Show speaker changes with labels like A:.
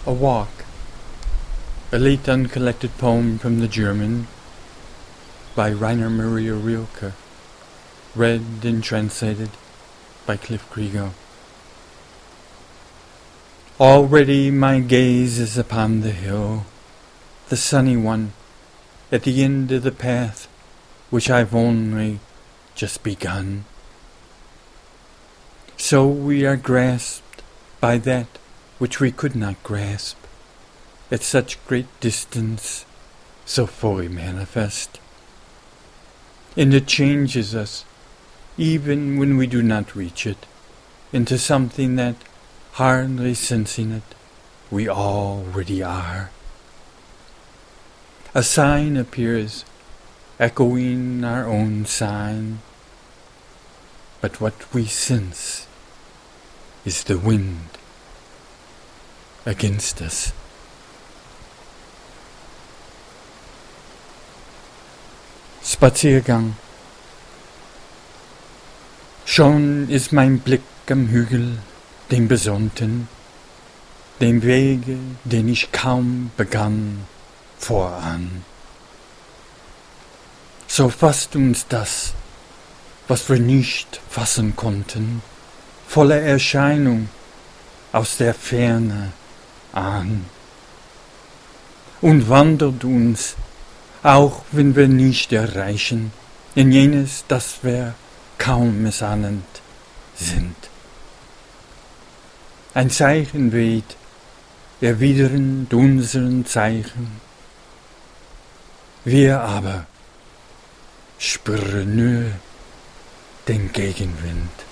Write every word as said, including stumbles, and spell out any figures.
A: A Walk, a late uncollected poem from the German by Rainer Maria Rilke, read and translated by Cliff Kriego. Already my gaze is upon the hill, the sunny one, at the end of the path which I've only just begun. So we are grasped by that which we could not grasp, at such great distance, so fully manifest. And it changes us, even when we do not reach it, into something that, hardly sensing it, we already are. A sign appears, echoing our own sign, but what we sense is the wind against us. Spaziergang. Schon ist mein Blick am Hügel, dem Besonnten, dem Wege, den ich kaum begann, voran. So fasst uns das, was wir nicht fassen konnten, voller Erscheinung aus der Ferne an, und wandert uns, auch wenn wir nicht erreichen, in jenes, das wir kaum misahnend sind. Ein Zeichen weht, erwidernd unseren Zeichen. Wir aber spüren nur den Gegenwind.